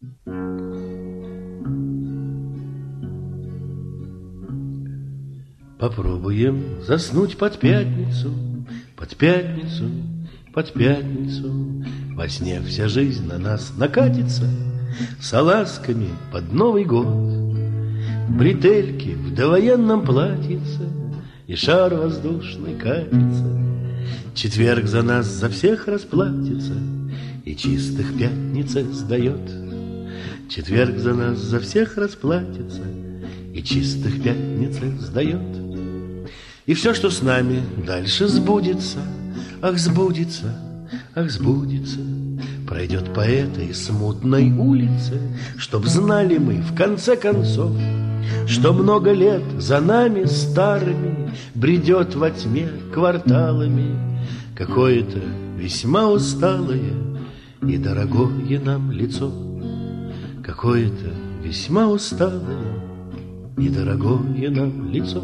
Попробуем заснуть под пятницу, под пятницу, под пятницу. Во сне вся жизнь на нас накатится, салазками под Новый год. Бретельки в довоенном платьице, и шар воздушный катится. Четверг за нас за всех расплатится, и чистых пятнице сдает. Четверг за нас за всех расплатится, и чистых пятнице сдает. И все, что с нами дальше сбудется, ах, сбудется, ах, сбудется. Пройдет по этой смутной улице, чтоб знали мы в конце концов, что много лет за нами старыми бредет во тьме кварталами какое-то весьма усталое и дорогое нам лицо. Какое-то весьма усталое и дорогое нам лицо.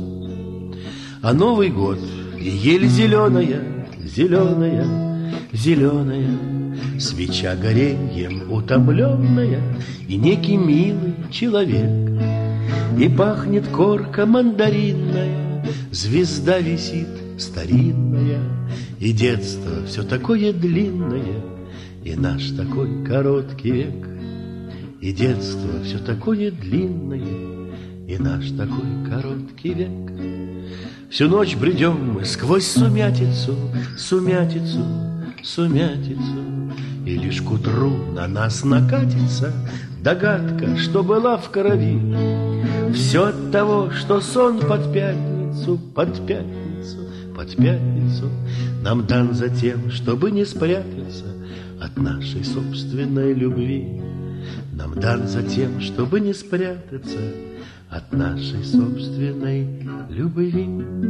А Новый год и ель зеленая, зеленая, зеленая, свеча гореньем утомленная, и некий милый человек. И пахнет корка мандаринная, звезда висит старинная, и детство все такое длинное, и наш такой короткий век. И детство все такое длинное, и наш такой короткий век. Всю ночь бредем мы сквозь сумятицу, сумятицу, сумятицу, и лишь к утру на нас накатится догадка, что была в крови. Все от того, что сон под пятницу, под пятницу, под пятницу нам дан за тем, чтобы не спрятаться от нашей собственной любви. Нам дан за тем, чтобы не спрятаться от нашей собственной любви.